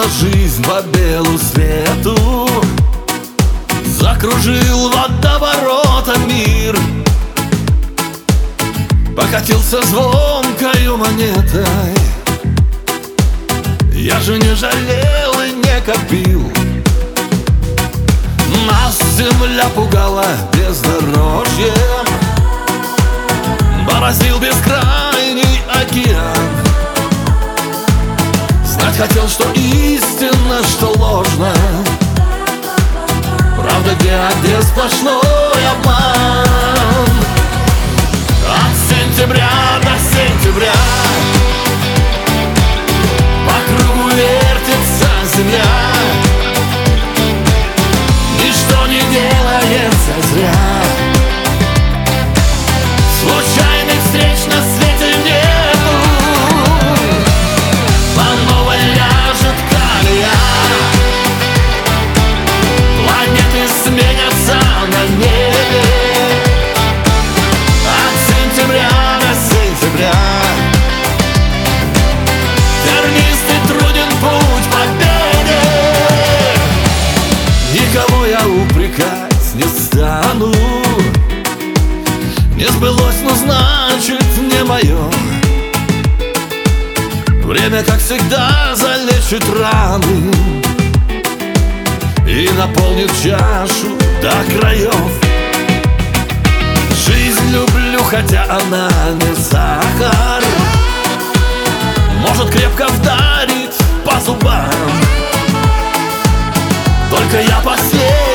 Погнала жизнь по белу свету, закружил водоворотом мир, покатился звонкою монетой. Я же не жалел и не копил. Нас земля пугала бездорожьем, бороздил бескрайний океан. Знать хотел, что истинно, что ложно, правда где сплошной обман. От сентября до сентября по кругу вертится земля, ничто не делается зря. Случайных встреч на свете нету, по новой ляжет колея. Планеты сменятся на небе от сентября до сентября. Тернистый труден путь победы, никого я упрекать не стану. Не сбылось, но значит не мое. Время, как всегда, залечит раны и наполнит чашу до краев. Жизнь люблю, хотя она не сахар, может крепко вдарить по зубам. Только я последний